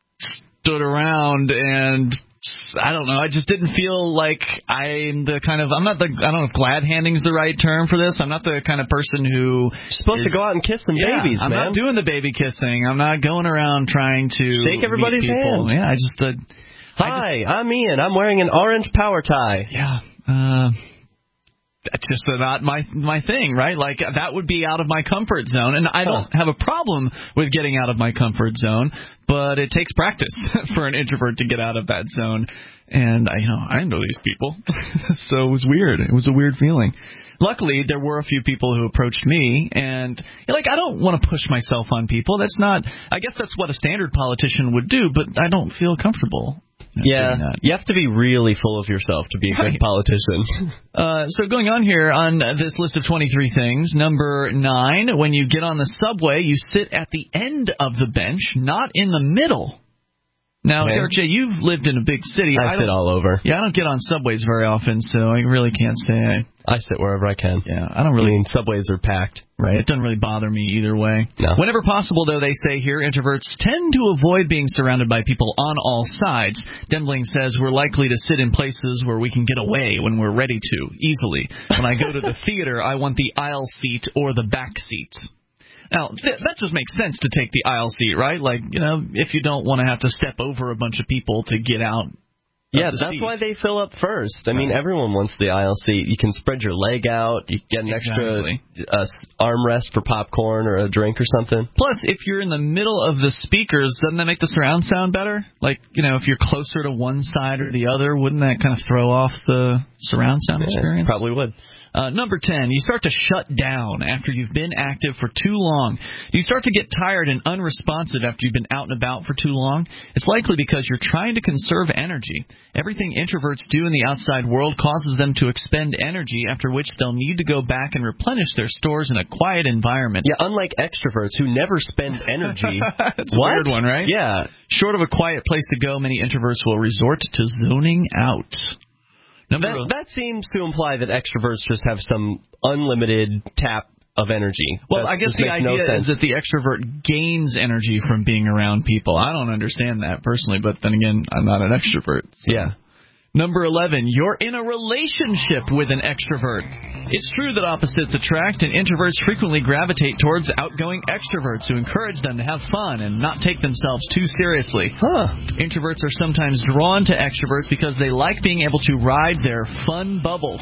stood around and I don't know. I just didn't feel like I'm the kind of, I'm not the, I don't know if glad handing's the right term for this. I'm not the kind of person who You're supposed is, to go out and kiss some yeah, babies, I'm man. I'm not doing the baby kissing. I'm not going around trying to shake everybody's meet people. hand. Yeah, I just, uh, Hi, I'm Ian. I'm wearing an orange power tie. Yeah. Uh, that's just not my my thing, right? Like, that would be out of my comfort zone. And I don't have a problem with getting out of my comfort zone, but it takes practice for an introvert to get out of that zone. And, you know, I know these people. So it was weird. It was a weird feeling. Luckily, there were a few people who approached me, and, like, I don't want to push myself on people. That's not, I guess that's what a standard politician would do, but I don't feel comfortable. Yeah, you have to be really full of yourself to be a right. good politician. uh, so going on here on this list of twenty-three things, number nine, when you get on the subway, you sit at the end of the bench, not in the middle. Now, Okay. R J, you've lived in a big city. I, I sit all over. Yeah, I don't get on subways very often, so I really can't say I... I sit wherever I can. Yeah, I don't really... I mean, subways are packed. Right, it doesn't really bother me either way. No. Whenever possible, though, they say here, introverts tend to avoid being surrounded by people on all sides. Dembling says we're likely to sit in places where we can get away when we're ready to, easily. When I go to the theater, I want the aisle seat or the back seat. Now, th- that just makes sense to take the aisle seat, right? Like, you know, if you don't want to have to step over a bunch of people to get out. Yeah, that's seats. Why they fill up first. I mean, everyone wants the aisle seat. You can spread your leg out. You get an exactly. extra uh, armrest for popcorn or a drink or something. Plus, if you're in the middle of the speakers, doesn't that make the surround sound better? Like, you know, if you're closer to one side or the other, wouldn't that kind of throw off the surround sound yeah, experience? Probably would. Uh, number ten, you start to shut down after you've been active for too long. Do you start to get tired and unresponsive after you've been out and about for too long? It's likely because you're trying to conserve energy. Everything introverts do in the outside world causes them to expend energy, after which they'll need to go back and replenish their stores in a quiet environment. Yeah, unlike extroverts who never spend energy. That's what? a weird one, right? Yeah. Short of a quiet place to go, many introverts will resort to zoning out. That, that seems to imply that extroverts just have some unlimited tap of energy. Well, that I guess the idea no is that the extrovert gains energy from being around people. I don't understand that personally, but then again, I'm not an extrovert. So. Yeah. Number eleven, you're in a relationship with an extrovert. It's true that opposites attract, and introverts frequently gravitate towards outgoing extroverts who encourage them to have fun and not take themselves too seriously. Huh. Introverts are sometimes drawn to extroverts because they like being able to ride their fun bubble.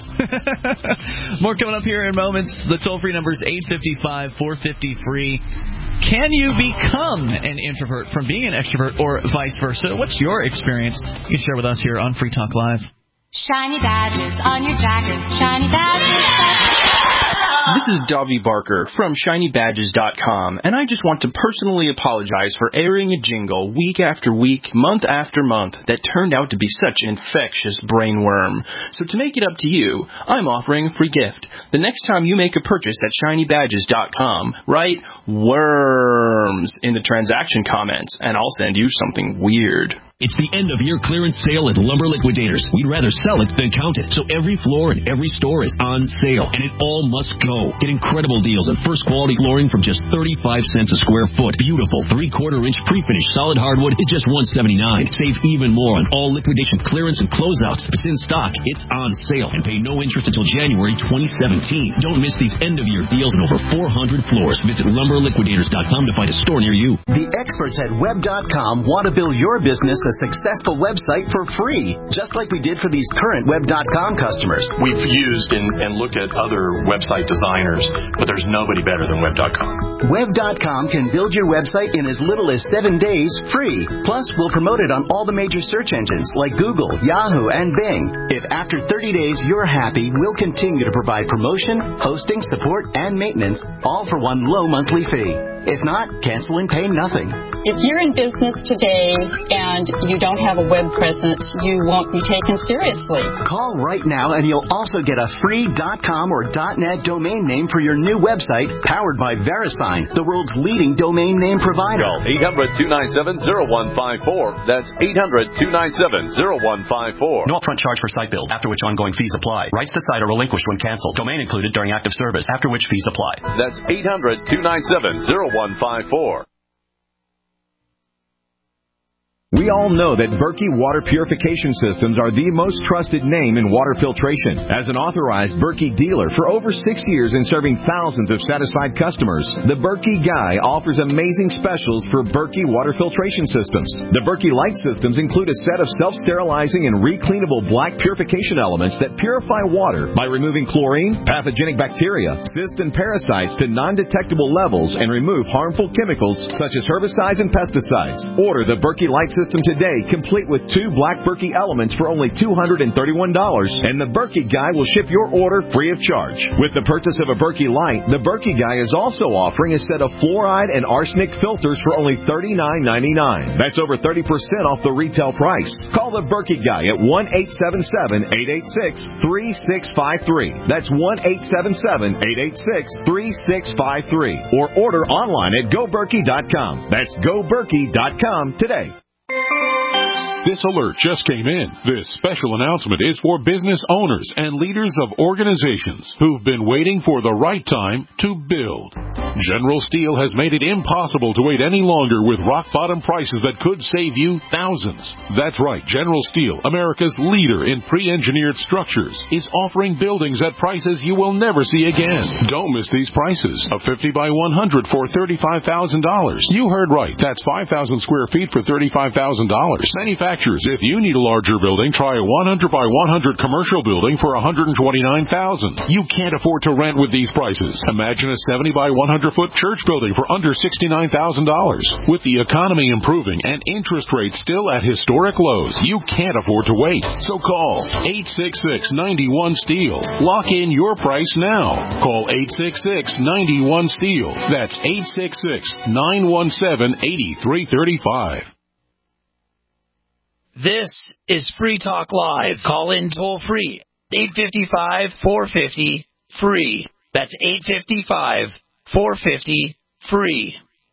More coming up here in moments. The toll-free number is eight five five, four five zero, free. Can you become an introvert from being an extrovert or vice versa? What's your experience? You can share with us here on Free Talk Live. Shiny badges on your jacket, shiny badges. This is Davi Barker from shiny badges dot com, and I just want to personally apologize for airing a jingle week after week, month after month, that turned out to be such an infectious brainworm. So to make it up to you, I'm offering a free gift. The next time you make a purchase at shiny badges dot com, write worms in the transaction comments, and I'll send you something weird. It's the end of year clearance sale at Lumber Liquidators. We'd rather sell it than count it. So every floor and every store is on sale, and it all must go. Get incredible deals on first quality flooring from just thirty-five cents a square foot. Beautiful three-quarter inch pre-finished solid hardwood is just one seventy-nine. Save even more on all liquidation clearance and closeouts. If it's in stock, it's on sale, and pay no interest until January twenty seventeen. Don't miss these end of year deals on over four hundred floors. Visit lumber liquidators dot com to find a store near you. The experts at web dot com want to build your business a successful website for free, just like we did for these current web dot com customers. We've used and, and looked at other website designers, but there's nobody better than web dot com. web dot com can build your website in as little as seven days free. Plus, we'll promote it on all the major search engines like Google, Yahoo, and Bing. If after thirty days you're happy, we'll continue to provide promotion, hosting, support, and maintenance, all for one low monthly fee. If not, cancel and pay nothing. If you're in business today and you don't have a web presence, you won't be taken seriously. Call right now and you'll also get a free .com or .net domain name for your new website, powered by VeriSign, the world's leading domain name provider. Call eight hundred, two nine seven, zero one five four. That's eight hundred, two nine seven, zero one five four. No upfront charge for site build, after which ongoing fees apply. Rights to site are relinquished when canceled. Domain included during active service, after which fees apply. That's eight hundred, two nine seven, zero one five four. We all know that Berkey Water Purification Systems are the most trusted name in water filtration. As an authorized Berkey dealer for over six years and serving thousands of satisfied customers, the Berkey Guy offers amazing specials for Berkey Water Filtration Systems. The Berkey Light Systems include a set of self-sterilizing and recleanable black purification elements that purify water by removing chlorine, pathogenic bacteria, cysts, and parasites to non-detectable levels and remove harmful chemicals such as herbicides and pesticides. Order the Berkey Light System today, complete with two black Berkey elements for only two hundred thirty-one dollars, and the Berkey Guy will ship your order free of charge. With the purchase of a Berkey Light, the Berkey Guy is also offering a set of fluoride and arsenic filters for only thirty-nine ninety-nine. That's over thirty percent off the retail price. Call the Berkey Guy at one eight seven seven, eight eight six, three six five three. That's one eight seven seven, eight eight six, three six five three. Or order online at go berkey dot com. That's go berkey dot com today. This alert just came in. This special announcement is for business owners and leaders of organizations who've been waiting for the right time to build. General Steel has made it impossible to wait any longer with rock-bottom prices that could save you thousands. That's right. General Steel, America's leader in pre-engineered structures, is offering buildings at prices you will never see again. Don't miss these prices. A fifty by one hundred for thirty-five thousand dollars. You heard right. That's five thousand square feet for thirty-five thousand dollars. Manufacturers, if you need a larger building, try a one hundred by one hundred commercial building for one hundred twenty-nine thousand dollars. You can't afford to rent with these prices. Imagine a seventy by one hundred foot church building for under sixty-nine thousand dollars. With the economy improving and interest rates still at historic lows, you can't afford to wait. So call eight six six, nine one, STEEL. Lock in your price now. Call eight six six, nine one, STEEL. That's eight six six, nine one seven, eight three three five. This is Free Talk Live. Call in toll free. eight five five, four five zero, free. That's eight five five, four five zero, free.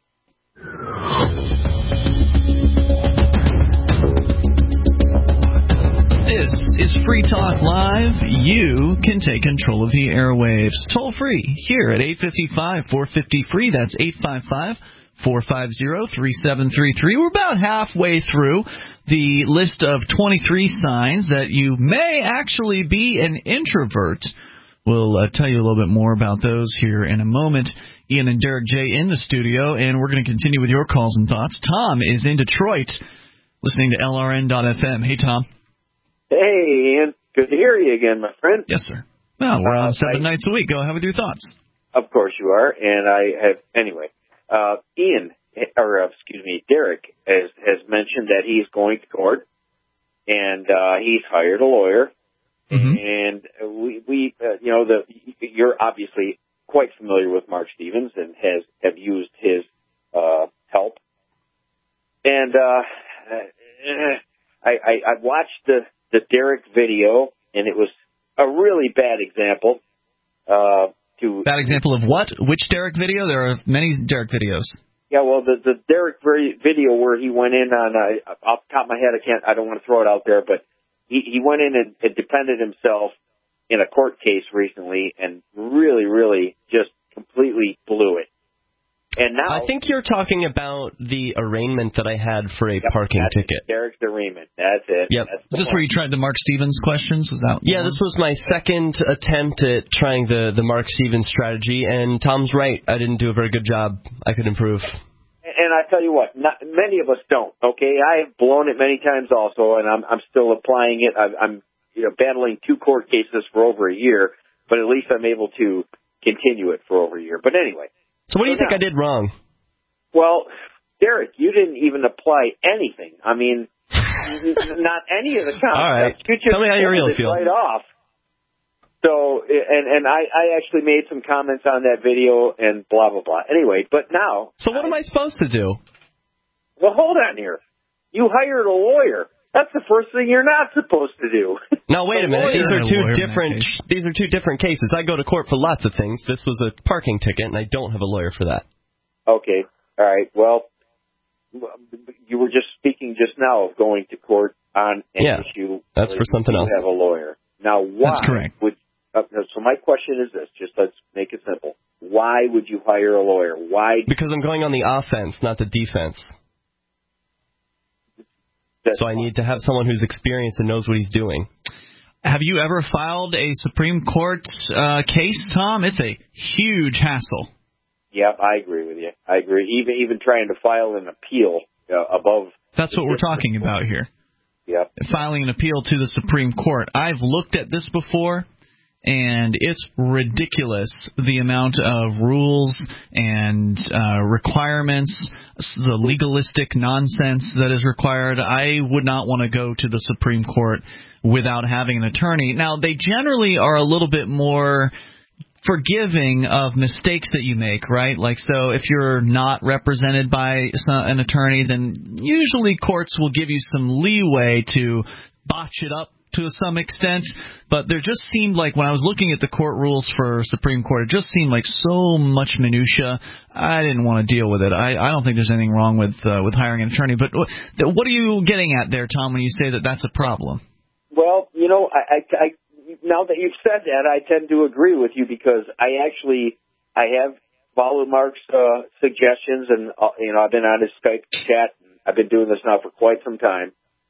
This is Free Talk Live. You can take control of the airwaves toll free here at eight five five, four five zero, free. That's eight five five, four five zero, three seven three three. We're about halfway through the list of twenty-three signs that you may actually be an introvert. We'll uh, tell you a little bit more about those here in a moment. Ian and Derek J. in the studio, and we're going to continue with your calls and thoughts. Tom is in Detroit, listening to L R N dot F M. Hey, Tom. Hey, Ian. Good to hear you again, my friend. Yes, sir. Well, we're on uh, seven I, nights a week. Go ahead with your thoughts. Of course you are, and I have, anyway. Uh, Ian, or uh, excuse me, Derek has, has mentioned that he's going to court, and uh, he's hired a lawyer. Mm-hmm. And we, we uh, you know, the you're obviously quite familiar with Mark Stevens and has have used his uh, help. And uh, I, I, I watched the, the Derek video, and it was a really bad example. Uh, to bad example of what? Which Derek video? There are many Derek videos. Yeah, well, the the Derek video where he went in on uh, off the top of my head, I can't, I don't want to throw it out there, but. He, he went in and, and defended himself in a court case recently and really, really just completely blew it. And now I think you're talking about the arraignment that I had for a yep, parking that's ticket. Derek's arraignment. That's it. Yep. That's Is this where you tried the Mark Stevens questions? Was that? Yeah, this was my second attempt at trying the, the Mark Stevens strategy, and Tom's right. I didn't do a very good job. I could improve. And I tell you what, not, many of us don't. Okay, I have blown it many times also, and I'm I'm still applying it. I'm, I'm you know battling two court cases for over a year, but at least I'm able to continue it for over a year. But anyway. So what do you so think now, I did wrong? Well, Derek, you didn't even apply anything. I mean, not any of the concepts. All right. You just tell me how you really feel. Right off. So, and and I, I actually made some comments on that video and blah, blah, blah. Anyway, but now... So what I, am I supposed to do? Well, hold on here. You hired a lawyer. That's the first thing you're not supposed to do. Now, wait a minute. These are two different These are two different cases. I go to court for lots of things. This was a parking ticket, and I don't have a lawyer for that. Okay. All right. Well, you were just speaking just now of going to court on an yeah, issue. That's for something you else. have a lawyer. Now, why That's correct. would... Uh, so my question is this, just let's make it simple. Why would you hire a lawyer? Why? Because I'm going on the offense, not the defense. That's so I need to have someone who's experienced and knows what he's doing. Have you ever filed a Supreme Court uh, case, Tom? It's a huge hassle. Yeah, I agree with you. I agree. Even even trying to file an appeal uh, above. That's what we're talking about here. Yep. Filing an appeal to the Supreme Court. I've looked at this before, and it's ridiculous the amount of rules and uh, requirements, the legalistic nonsense that is required. I would not want to go to the Supreme Court without having an attorney. Now, they generally are a little bit more forgiving of mistakes that you make, right? Like, so if you're not represented by an attorney, then usually courts will give you some leeway to botch it up to some extent. But there just seemed like, when I was looking at the court rules for Supreme Court, it just seemed like so much minutia. I didn't want to deal with it. I, I don't think there's anything wrong with uh, with hiring an attorney. But what are you getting at there, Tom, when you say that that's a problem? Well, you know, I, I, I now that you've said that, I tend to agree with you, because I actually I have followed Mark's uh, suggestions, and uh, you know, I've been on his Skype chat. I've been doing this now for quite some time,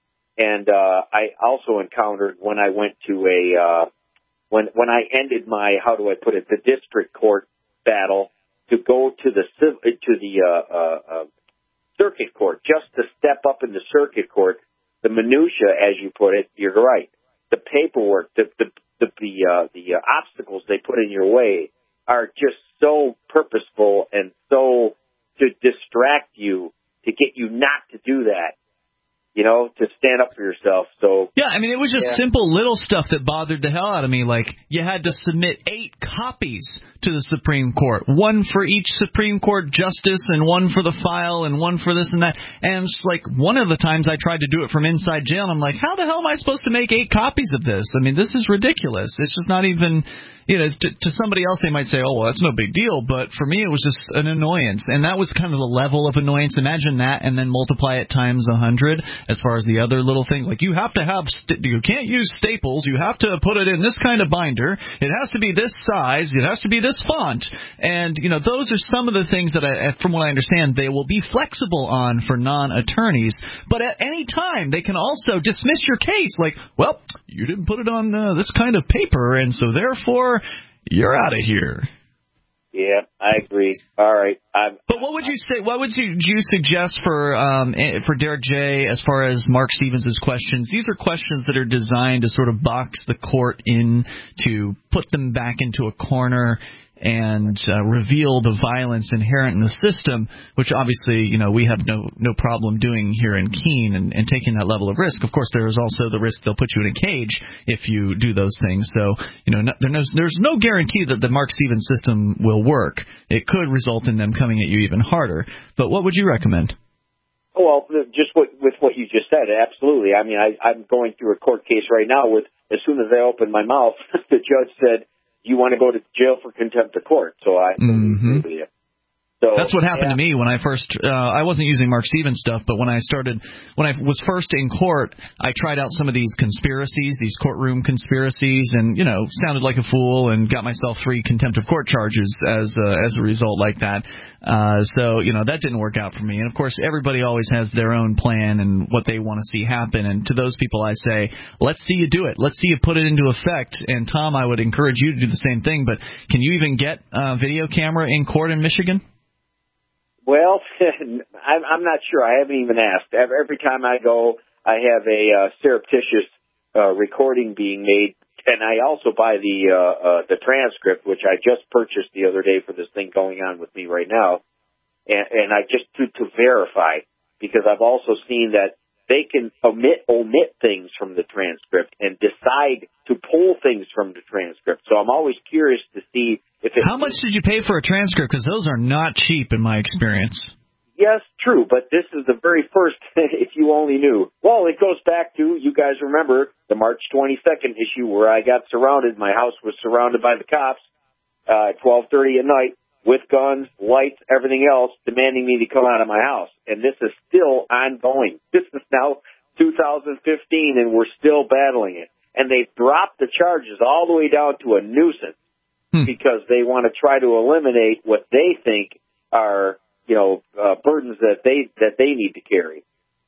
and uh, I also encountered when I went to a uh, when when I ended my, how do I put it, the district court battle, to go to the to the uh, uh, uh, circuit court, just to step up in the circuit court. The minutia, as you put it, you're right. The paperwork, the the the the, uh, the uh, obstacles they put in your way are just so purposeful and so to distract you, to get you not to do that. You know, to stand up for yourself. So yeah, I mean, it was just yeah. simple little stuff that bothered the hell out of me. Like, you had to submit eight copies to the Supreme Court, one for each Supreme Court justice, and one for the file, and one for this and that. And it's like, one of the times I tried to do it from inside jail, and I'm like, how the hell am I supposed to make eight copies of this? I mean, this is ridiculous. It's just not even, you know, to, to somebody else they might say, oh, well, that's no big deal. But for me, it was just an annoyance. And that was kind of the level of annoyance. Imagine that, and then multiply it times a hundred. As far as the other little things, like, you have to have, st- you can't use staples, you have to put it in this kind of binder, it has to be this size, it has to be this font, and, you know, those are some of the things that, I, from what I understand, they will be flexible on for non-attorneys, but at any time, they can also dismiss your case, like, well, you didn't put it on uh, this kind of paper, and so therefore, you're out of here. Yeah, I agree. All right. I'm, but what would you say? What would you, you suggest for um, for Derek J. as far as Mark Stevens' questions? These are questions that are designed to sort of box the court in, to put them back into a corner and uh, reveal the violence inherent in the system, which obviously, you know, we have no no problem doing here in Keene and, and taking that level of risk. Of course, there is also the risk they'll put you in a cage if you do those things. So, you know, no, there's, there's no guarantee that the Mark Stevens system will work. It could result in them coming at you even harder. But what would you recommend? Well, just what, with what you just said, absolutely. I mean, I, I'm going through a court case right now with, as soon as I opened my mouth, the judge said, you want to go to jail for contempt of court. So I mm-hmm. agree with you. So, that's what happened yeah. to me when I first, uh, I wasn't using Mark Stevens stuff, but when I started, when I was first in court, I tried out some of these conspiracies, these courtroom conspiracies, and, you know, sounded like a fool and got myself three contempt of court charges as uh, as a result like that. Uh, so, you know, that didn't work out for me. And, of course, everybody always has their own plan and what they want to see happen. And to those people I say, let's see you do it. Let's see you put it into effect. And, Tom, I would encourage you to do the same thing. But can you even get a video camera in court in Michigan? Well, I'm, I'm not sure. I haven't even asked. Every time I go, I have a uh, surreptitious uh, recording being made, and I also buy the uh, uh, the transcript, which I just purchased the other day for this thing going on with me right now, and, and I just to, to verify, because I've also seen that they can omit omit things from the transcript and decide to pull things from the transcript. So I'm always curious to see if it... How much did you pay for a transcript? Because those are not cheap in my experience. Yes, true, but this is the very first, if you only knew. Well, it goes back to, you guys remember, the March twenty-second issue where I got surrounded. My house was surrounded by the cops uh, at twelve thirty at night with guns, lights, everything else, demanding me to come out of my house. And this is still ongoing. This is now two thousand fifteen, and we're still battling it. And they've dropped the charges all the way down to a nuisance hmm. because they want to try to eliminate what they think are, you know, uh, burdens that they that they need to carry.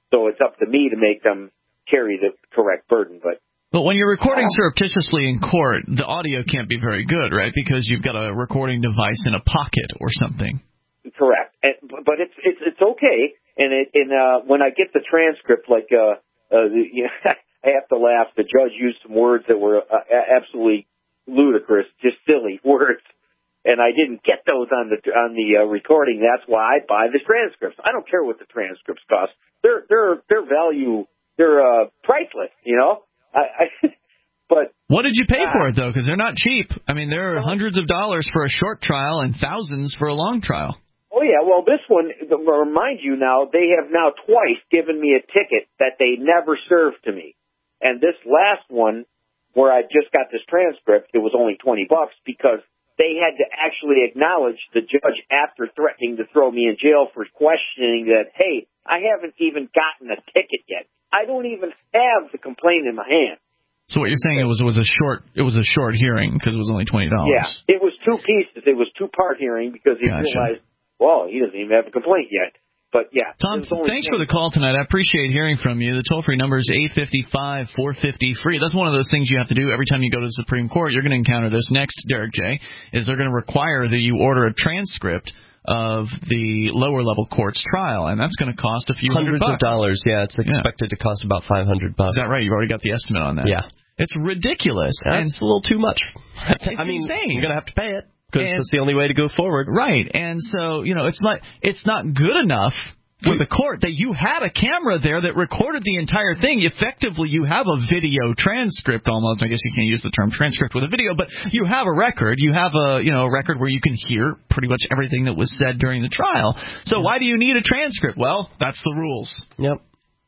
So it's up to me to make them carry the correct burden. But But when you're recording surreptitiously in court, the audio can't be very good, right? Because you've got a recording device in a pocket or something. Correct. And, but it's it's it's okay. And it and uh, when I get the transcript, like uh, uh the, you know, I have to laugh. The judge used some words that were uh, absolutely ludicrous, just silly words, and I didn't get those on the on the uh, recording. That's why I buy the transcripts. I don't care what the transcripts cost. They're they're they're value. They're uh, priceless. You know. I, I but what did you pay uh, for it though? Because they're not cheap. I mean, there are hundreds of dollars for a short trial and thousands for a long trial. Oh, yeah, well, this one, remind you now, they have now twice given me a ticket that they never served to me. And this last one, where I just got this transcript, it was only twenty bucks because they had to actually acknowledge the judge after threatening to throw me in jail for questioning that, hey, I haven't even gotten a ticket yet. I don't even have the complaint in my hand. So what you're saying it was it was a short it was a short hearing because it was only twenty dollars. Yeah, it was two pieces. It was two part hearing because he gotcha. realized, well, he doesn't even have a complaint yet. But yeah, Tom, thanks for the call tonight. I appreciate hearing from you. The toll free number is eight five five, four five zero, free. That's one of those things you have to do every time you go to the Supreme Court. You're going to encounter this next, Derek J. Is they're going to require that you order a transcript of the lower level court's trial, and that's going to cost a few hundreds hundred bucks. of dollars. Yeah, it's expected yeah. to cost about five hundred bucks. Is that right? You've already got the estimate on that. Yeah, it's ridiculous. That's and a little too much. It's I mean, insane. You're going to have to pay it because that's the only way to go forward. Right, and so you know, it's not it's not good enough for the court that you had a camera there that recorded the entire thing. Effectively, you have a video transcript almost. I guess you can't use the term transcript with a video, but you have a record. You have a, you know, a record where you can hear pretty much everything that was said during the trial. So why do you need a transcript? Well, that's the rules. Yep.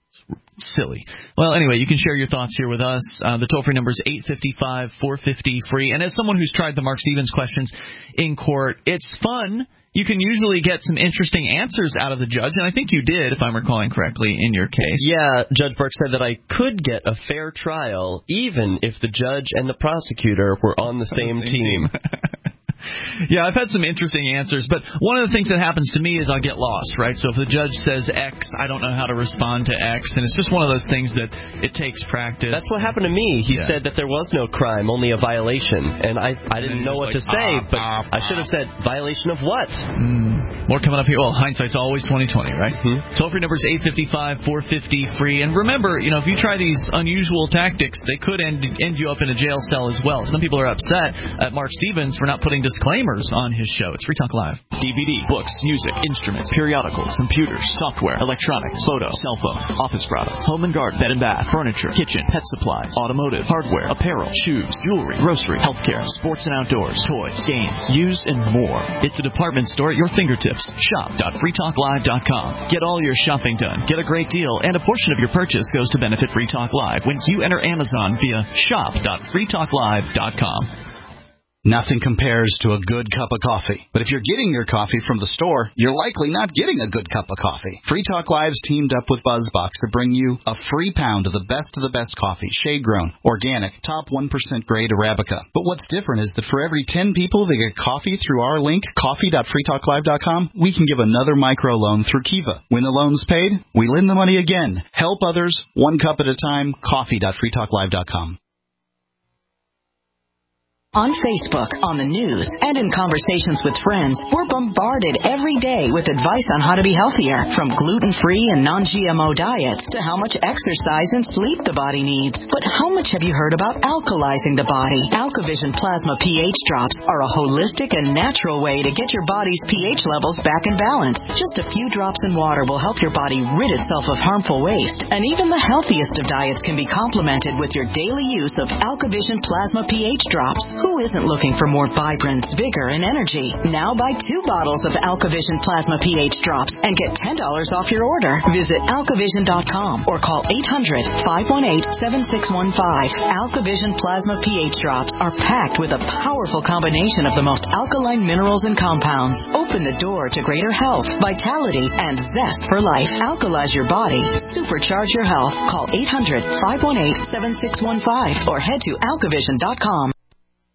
Silly. Well, anyway, you can share your thoughts here with us. Uh, the toll-free number is eight five five, four five zero, free. And as someone who's tried the Mark Stevens questions in court, it's fun. You can usually get some interesting answers out of the judge, and I think you did, if I'm recalling correctly, in your case. Yeah, Judge Burke said that I could get a fair trial even if the judge and the prosecutor were on the same, on the same team. team. Yeah, I've had some interesting answers, but one of the things that happens to me is I'll get lost, right? So if the judge says X, I don't know how to respond to X, and it's just one of those things that it takes practice. That's what happened to me. He yeah. said that there was no crime, only a violation, and I, I didn't know what like, to say, ah, but ah, I should have said, violation of what? Mm. More coming up here. Well, hindsight's always twenty twenty, right? Mm-hmm. Toll-free number is eight five five, four five zero, free, and remember, you know, if you try these unusual tactics, they could end, end you up in a jail cell as well. Some people are upset at Mark Stevens for not putting disclaimers on his show. It's Free Talk Live. D V D, books, music, instruments, periodicals, computers, software, electronics, photo, cell phone, office products, home and garden, bed and bath, furniture, kitchen, pet supplies, automotive, hardware, apparel, shoes, jewelry, grocery, healthcare, sports and outdoors, toys, games, used, and more. It's a department store at your fingertips. shop dot free talk live dot com. Get all your shopping done. Get a great deal, and a portion of your purchase goes to benefit Free Talk Live when you enter Amazon via shop dot free talk live dot com. Nothing compares to a good cup of coffee. But if you're getting your coffee from the store, you're likely not getting a good cup of coffee. Free Talk Live's teamed up with BuzzBox to bring you a free pound of the best of the best coffee, shade-grown, organic, top one percent grade Arabica. But what's different is that for every ten people that get coffee through our link, coffee dot free talk live dot com, we can give another microloan through Kiva. When the loan's paid, we lend the money again. Help others, one cup at a time, coffee dot free talk live dot com. On Facebook, on the news, and in conversations with friends, we're bombarded every day with advice on how to be healthier, from gluten-free and non G M O diets to how much exercise and sleep the body needs. But how much have you heard about alkalizing the body? AlkaVision Plasma pH drops are a holistic and natural way to get your body's pH levels back in balance. Just a few drops in water will help your body rid itself of harmful waste, and even the healthiest of diets can be complemented with your daily use of AlkaVision Plasma pH drops. Who isn't looking for more vibrance, vigor, and energy? Now buy two bottles of AlkaVision Plasma pH drops and get ten dollars off your order. Visit alkavision dot com or call eight hundred, five one eight, seven six one five. AlkaVision Plasma pH drops are packed with a powerful combination of the most alkaline minerals and compounds. Open the door to greater health, vitality, and zest for life. Alkalize your body. Supercharge your health. Call eight hundred, five one eight, seven six one five or head to alkavision dot com.